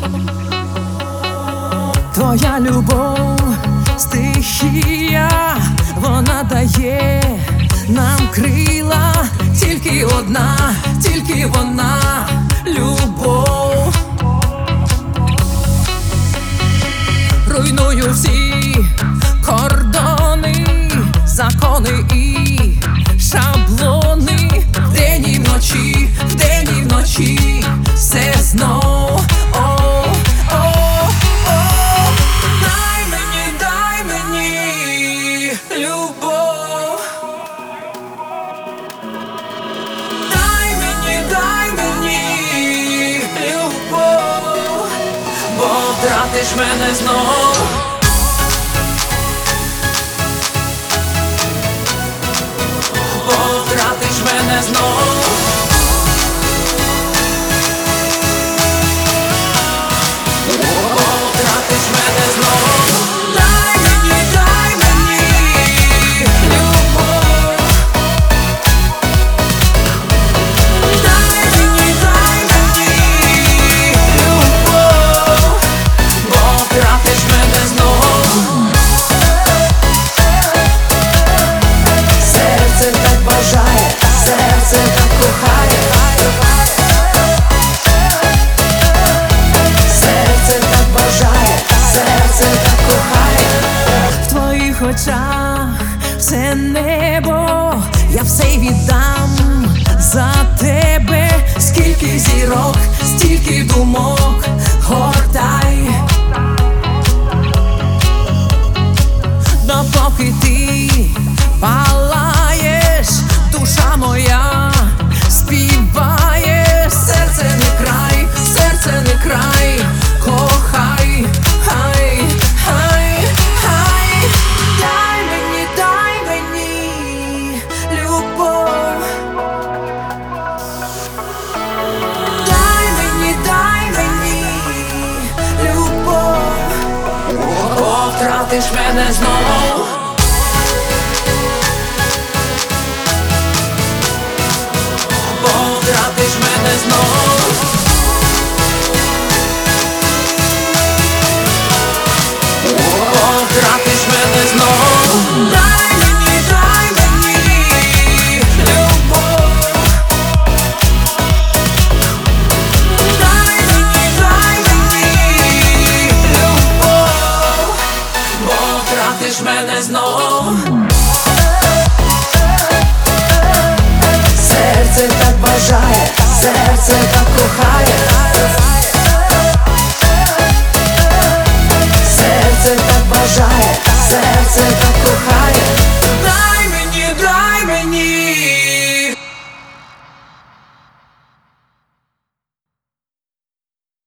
Твоя любов — стихія, вона дає нам крила. Тільки одна, тільки вона — любов. Руйную всі кордони, закони і шаблони. Вдень і вночі, вдень і вночі, все знов. Дай мені любов. Дай мені любов, бо втратиш мене знов. Бо втратиш мене знов. В очах все небо, я все віддам за тебе. Скільки зірок, стільки думок, гортай, допоки ти палаєш, душа моя співає. Серце не край, серце не край, кохай, хай, хай, хай. Дай мені любов. Дай мені любов, бо втратиш мене знов. Бо втратиш мене знов. Бо втратиш мене знов. Дай мені любов. Дай мені любов, бо втратиш мене знов. Серце так бажає, серце так кохає.